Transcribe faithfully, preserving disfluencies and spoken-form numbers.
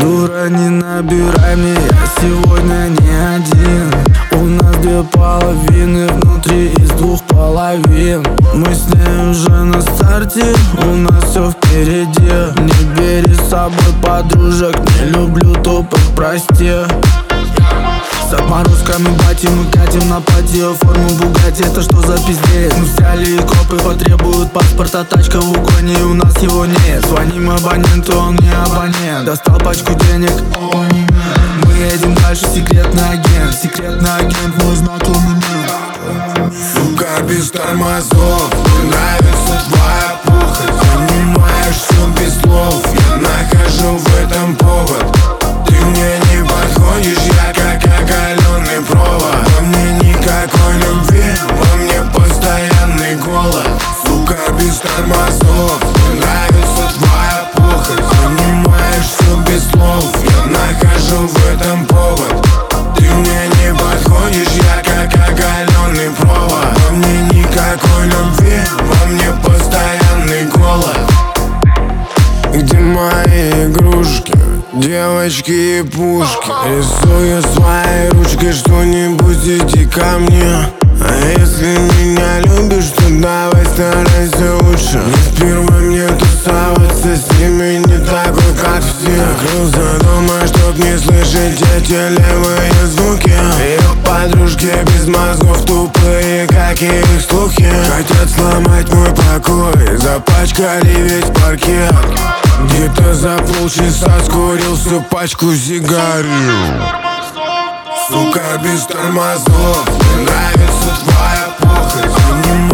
Дура, не набирай мне, я сегодня не один. У нас две половины внутри из двух половин. Мы с ней уже на старте, у нас все впереди. Не бери с собой подружек, не люблю тупых, прости. С отморозками бати мы катим на пати. Форму Бугатти, это что за пиздец? Мы взяли и копы потребуют паспорт, а тачка в угоне, и у нас его нет. Звоним абоненту, он не абонент. Достал пачку денег, мы едем дальше, секретный агент. Секретный агент, мой знакомый мент. Сука, без тормозов, мне нравится твоя похоть. Понимаешь все без слов, я нахожу в этом повод. Ты мне не подходишь, я как оголенный провод. Во мне никакой любви, во мне постоянный голод. Сука, без тормозов, мне нравится твоя похоть. Понимаешь все без слов, я нахожу в этом повод. Ты мне не подходишь, я как оголенный провод. Во мне никакой любви, во мне постоянный голод. Где мои игрушки, девочки и пушки? Рисую своей ручкой что-нибудь, иди ко мне. А если меня любишь, то давай старайся лучше. Не впервые мне тусоваться с ними, не такой, как все. Закрылся дома, чтоб не слышать эти левые звуки. Ее подружки без мозгов тупые, как и их слухи. Хотят сломать мой покой, запачкали весь паркет. Где-то за полчаса скурил всю пачку сигарет. Сука, без тормозов, мне нравится твоя похоть.